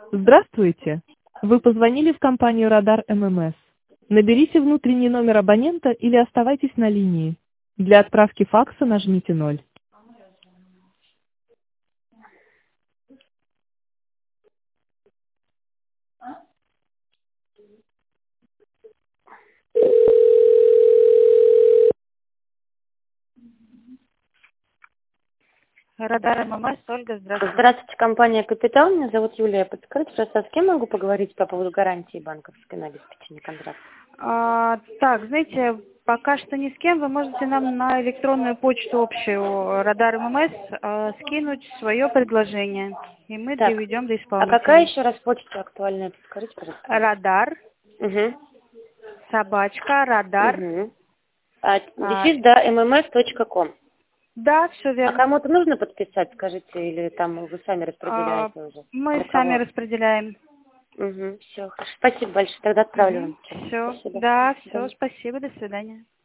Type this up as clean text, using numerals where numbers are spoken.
Здравствуйте. Вы позвонили в компанию «Радар ММС». Наберите внутренний номер абонента или оставайтесь на линии. Для отправки факса нажмите 0. Радар ММС, Ольга, здравствуйте. Здравствуйте, компания «Капитал». Меня зовут Юлия. Подскажите, просто с кем могу поговорить по поводу гарантии банковской на обеспечение контракта? Так, знаете, пока что ни с кем. Вы можете нам на электронную почту общую Радар ММС скинуть свое предложение, и мы Так, доведем до а какая исполнителей. еще раз почта актуальная? Подскажите, пожалуйста. Радар, Угу. собачка, радар. Угу. Дефис, да, mms.com. Да, все А верно. кому-то нужно подписать, скажите, или там вы сами распределяете уже? Мы Для сами кого? распределяем. Угу. Все, хорошо. Спасибо большое. Тогда отправлю вам. Все, Спасибо. да, До все, свидания. спасибо, до свидания.